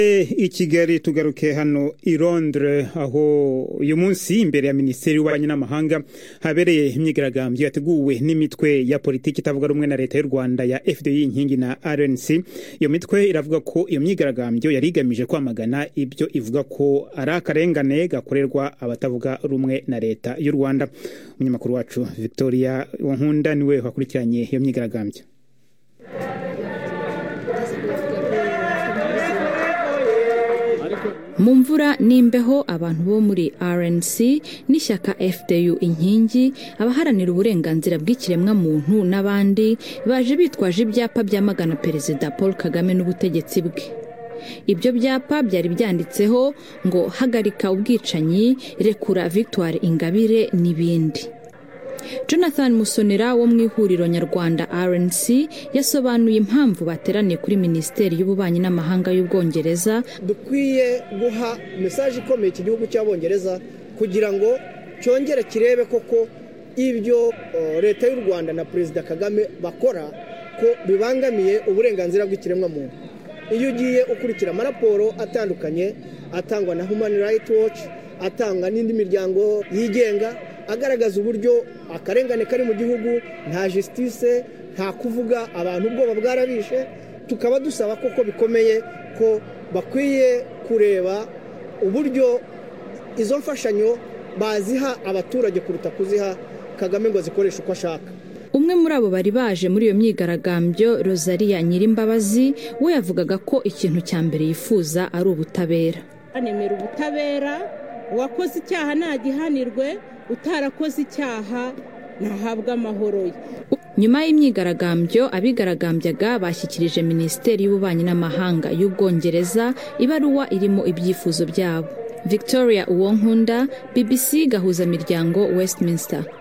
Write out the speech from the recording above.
I Kigali tugaruke hano i Londres aho uyu munsi imbere ya Minisiteri y'Ububanyi n'Amahanga habereye imyigaragambyo yateguwe n'imitwe ya politiki itavuga rumwe na leta y'u Rwanda ya FDI inkingi na RNC. Iyo mitwe iravuga ko iyo myigaragambyo yari igamije kwamagana ibyo ivuga ko ari akarengane gakorerwa abatavuga rumwe na leta y'u Rwanda. Umunyamakuru wacu Victoria Wonkunda niwe wakurikiranye iyo myigaragambyo. Mu mvura n'imbeho abantu bo muri RNC n'ishyaka FDU inkingi abaharanira uburenganzira bw'ikiremwa muntu n'abandi baje bitwaje ibyapa byamagana Perezida Paul Kagame n'ubutegetsi bwe. Ibyo byapa byari byanditseho ngo hagarika ubwicanyi, rekura Victoire Ingabire n'ibindi. Jonathan Musonera wo mu ihuriro nyarwanda RNC yasobanuye impamvu bateraniye kuri Minisiteri y'Ububanyi n'Amahanga y'Ubwongereza. Dukwiye guha message ikomeye iki gihugu cy'Abongereza kugira ngo cyongere kirebe koko ibyo leta y'u Rwanda na Perezida Kagame bakora ko bibangamiye uburenganzira bw'ikiremwa muntu. Iyo ugiye ukurikira amaraporo atandukanye atangwa na Human Rights Watch, atanga n'indi miryango yigenga agaragaza uburyo akarengane kari mu gihugu, nta justice, nta kuvuga, abantu ubwoba bwarabishe, tukaba dusaba koko bikomeye ko bakwiye kureba uburyo izo mfashanyo baziha abaturage kuruta kuziha Kagame ngo zikoreshe uko ashaka. Umwe muri abo bari baje muri iyo myigaragambyo, Rosalia Nyirimbabazi, we yavugaga ko ikintu cya mbere yifuza ari ubutabera. Anemera ubutabera, uwakoze icyaha nagihanirwe, utarakoze icyaha nahabwa amahoro ye. Nyuma y'imyigaragambyo abigaragambyaga bashyikirije Minisiteri y'Ububanyi n'Amahanga y'Ubwongereza ibaruwa irimo ibyifuzo byabo. Victoria Wonkunda, BBC Gahuza Miryango, Westminster.